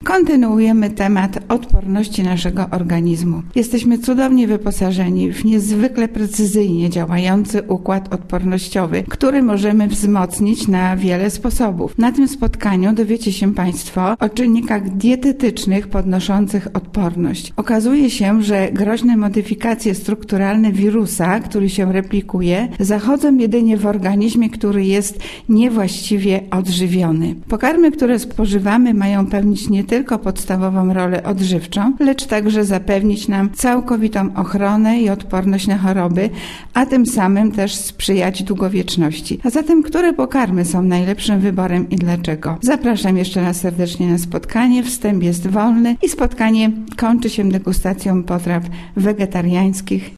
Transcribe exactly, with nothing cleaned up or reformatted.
Kontynuujemy temat odporności naszego organizmu. Jesteśmy cudownie wyposażeni w niezwykle precyzyjnie działający układ odpornościowy, który możemy wzmocnić na wiele sposobów. Na tym spotkaniu dowiecie się Państwo o czynnikach dietetycznych podnoszących odporność. Okazuje się, że groźne modyfikacje strukturalne wirusa, który się replikuje, zachodzą jedynie w organizmie, który jest niewłaściwie odżywiony. Pokarmy, które spożywamy, mają pełnić nie tylko podstawową rolę odżywczą, lecz także zapewnić nam całkowitą ochronę i odporność na choroby, a tym samym też sprzyjać długowieczności. A zatem, które pokarmy są najlepszym wyborem i dlaczego? Zapraszam jeszcze raz serdecznie na spotkanie. Wstęp jest wolny i spotkanie kończy się degustacją potraw wegetariańskich.